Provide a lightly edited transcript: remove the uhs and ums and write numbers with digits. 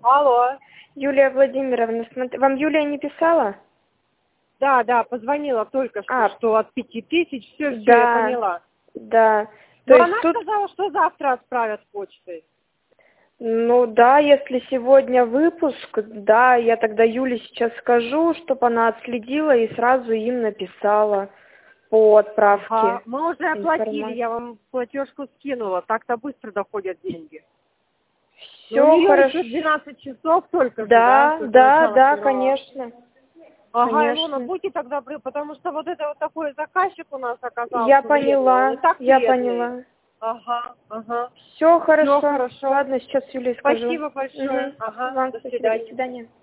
Алло. Юлия Владимировна, вам Юлия не писала? Да, позвонила только что от 5000, все, да, я поняла. Да. Но она сказала, что завтра отправят почтой. Ну да, если сегодня выпуск, да, я тогда Юле сейчас скажу, чтобы она отследила и сразу им написала по отправке. Ага, мы уже оплатили, я вам платежку скинула, так-то быстро доходят деньги. Все хорошо. Еще 12 часов только да, же, да, конечно. Ага, конечно. Илона, будьте тогда добры, потому что вот это вот такой заказчик у нас оказался. Я поняла, он и так я вредный. поняла. Ага. Все хорошо. Всё хорошо. Ладно, сейчас Юле скажу. Спасибо большое. Ага, Вам до спасибо, до свидания. свидания.